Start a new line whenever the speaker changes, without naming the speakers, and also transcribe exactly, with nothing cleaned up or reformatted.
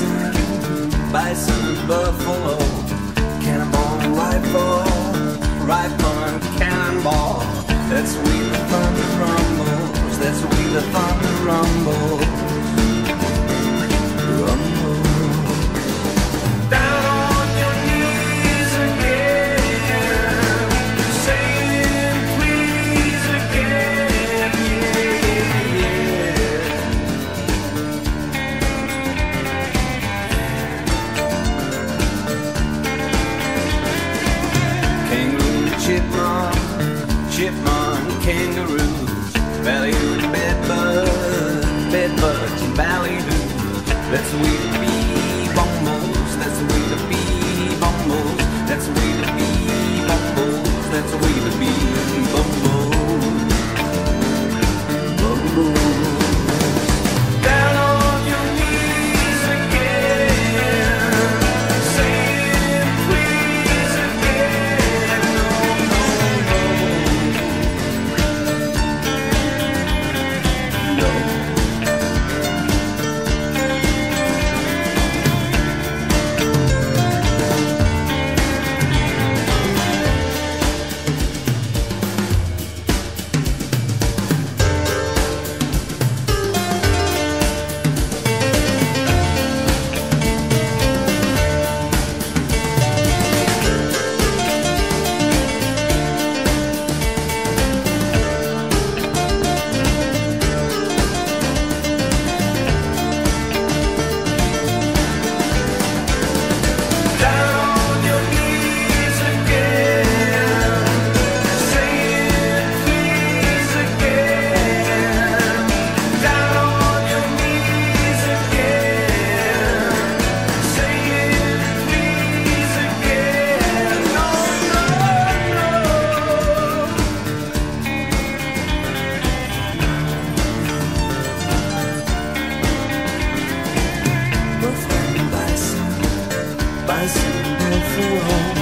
bison, bison and buffalo, cannonball rifle, rifle and cannonball. That's the way the thunder rumbles. That's the way the thunder rumbles. Rumble. Down on your knees again, saying please again, yeah, yeah. Kangaroo, chipmunk, chipmunk, kangaroos, ballyhoo, bedbug, bedbugs and ballyhoo. That's the way to be bumbles. That's the way to be bumbles. That's the way to be bumbles. That's the way to be bumbles. Bumbles. Down on your knees again, saying please again. No, no, no. No. Down on your knees again, saying please again. Down on your knees again, saying please again. No, no, no. Buffalo, bison, bison, buffalo.